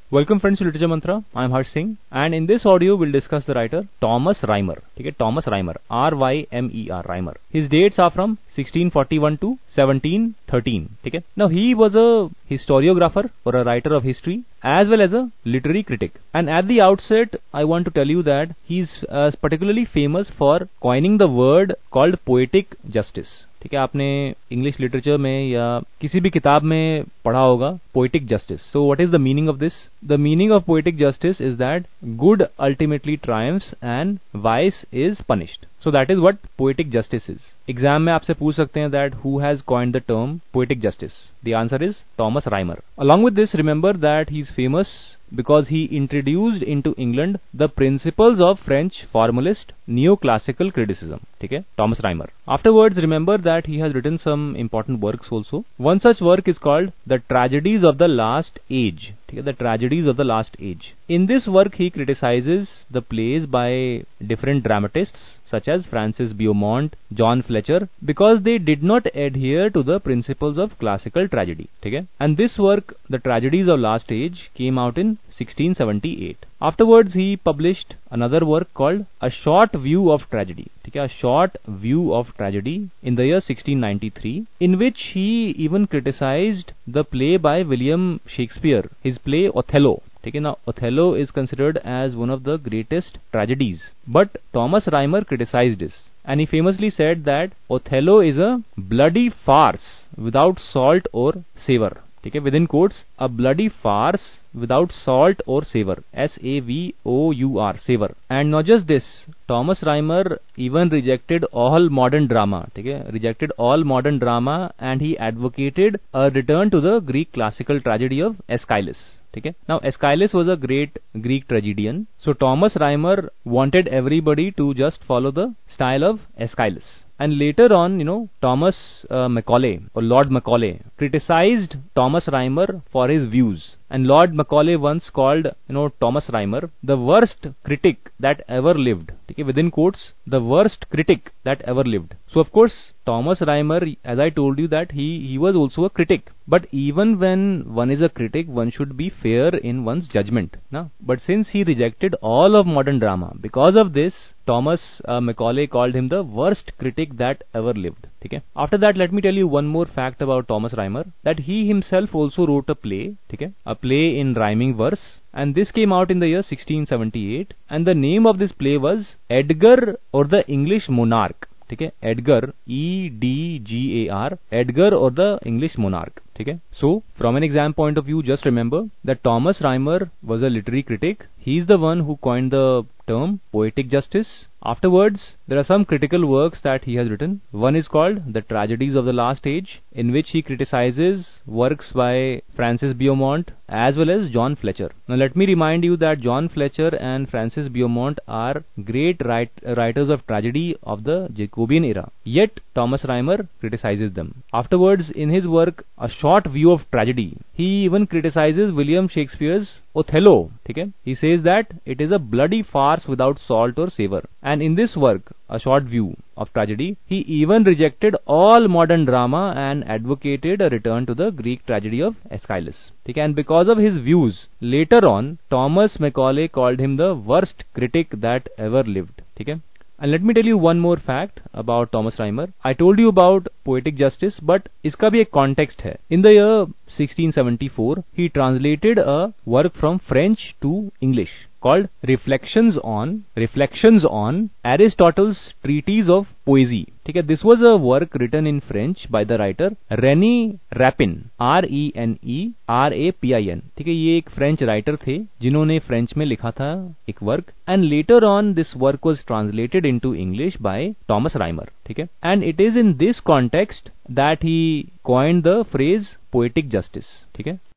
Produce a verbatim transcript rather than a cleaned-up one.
Welcome friends to Literature Mantra. I am Harsh Singh, and in this audio we'll discuss the writer Thomas Rhymer. Okay, Thomas Rhymer, R Y M E R, Rhymer. His dates are from sixteen forty-one to seventeen thirteen. Okay. Now he was a historiographer or a writer of history as well as a literary critic. And at the outset, I want to tell you that he's uh, particularly famous for coining the word called poetic justice. ठीक है, आपने English literature में या किसी भी किताब में पढ़ा होगा poetic justice. So what is the meaning of this? The meaning of poetic justice is that good ultimately triumphs and vice is punished. So that is what poetic justice is. Exam में आपसे पूछ सकते हैं that who has coined the term poetic justice? The answer is Thomas Rhymer. Along with this, remember that he is famous because he introduced into England the principles of French formalist neoclassical criticism. ठीक है, Thomas Rhymer. Afterwards, remember that he has written some important works also. One such work is called The Tragedies of the Last Age. ठीक है, The Tragedies of the Last Age. In this work, he criticizes the plays by different dramatists such as Francis Beaumont, John Fletcher, because they did not adhere to the principles of classical tragedy. ठीक है, and this work, The Tragedies of Last Age, came out in sixteen seventy-eight. Afterwards, he published another work called A Short View of Tragedy. ठीक है, A Short View of Tragedy in the year sixteen ninety-three, in which he even criticized the play by William Shakespeare, his play Othello. ठीक है, now Othello is considered as one of the greatest tragedies, but Thomas Rhymer criticized this, and he famously said that Othello is a bloody farce without salt or savor. ठीक है, within quotes, a bloody farce without salt or savor, S A V O U R, savor. And not just this, Thomas Rhymer even rejected all modern drama. ठीक है, rejected all modern drama, and he advocated a return to the Greek classical tragedy of Aeschylus. ठीक है, now Aeschylus was a great Greek tragedian, so Thomas Rhymer wanted everybody to just follow the style of Aeschylus. And later on, you know, Thomas uh, Macaulay or Lord Macaulay criticized Thomas Rhymer for his views. And Lord Macaulay once called, you know, Thomas Rhymer the worst critic that ever lived. Okay, within quotes, the worst critic that ever lived. So of course, Thomas Rhymer, as I told you, that he he was also a critic. But even when one is a critic, one should be fair in one's judgment. No? But since he rejected all of modern drama, because of this, Thomas uh, Macaulay called him the worst critic that ever lived. Okay? After that, let me tell you one more fact about Thomas Rhymer, that he himself also wrote a play, okay? A play in rhyming verse, and this came out in the year sixteen seventy-eight, and the name of this play was Edgar or the English Monarch. ठीक है, Edgar, E D G A R, Edgar or the English Monarch. ठीक है, so from an exam point of view, just remember that Thomas Rhymer was a literary critic. He is the one who coined the term poetic justice. Afterwards, there are some critical works that he has written. One is called The Tragedies of the Last Age, in which he criticizes works by Francis Beaumont as well as John Fletcher. Now let me remind you that John Fletcher and Francis Beaumont are great write, writers of tragedy of the Jacobean era. Yet Thomas Rhymer criticizes them. Afterwards, in his work A Short View of Tragedy, he even criticizes William Shakespeare's Othello. ठीक है, he says that it is a bloody farce without salt or savor. And in this work, A Short View of Tragedy, he even rejected all modern drama and advocated a return to the Greek tragedy of Aeschylus. ठीक है, and because of his views, later on, Thomas Macaulay called him the worst critic that ever lived. ठीक है. And let me tell you one more fact about Thomas Rhymer. I told you about poetic justice, but इसका भी एक context है. In the year sixteen seventy-four, he translated a work from French to English called Reflections on Reflections on Aristotle's Treatise of Poesy. ठीक है, this was a work written in French by the writer René Rapin, R E N E R A P I N. ठीक है, ये एक French writer थे जिन्होंने French में लिखा था एक work, and later on this work was translated into English by Thomas Rhymer. ठीक है, and it is in this context that he coined the phrase poetic justice. ठीक है.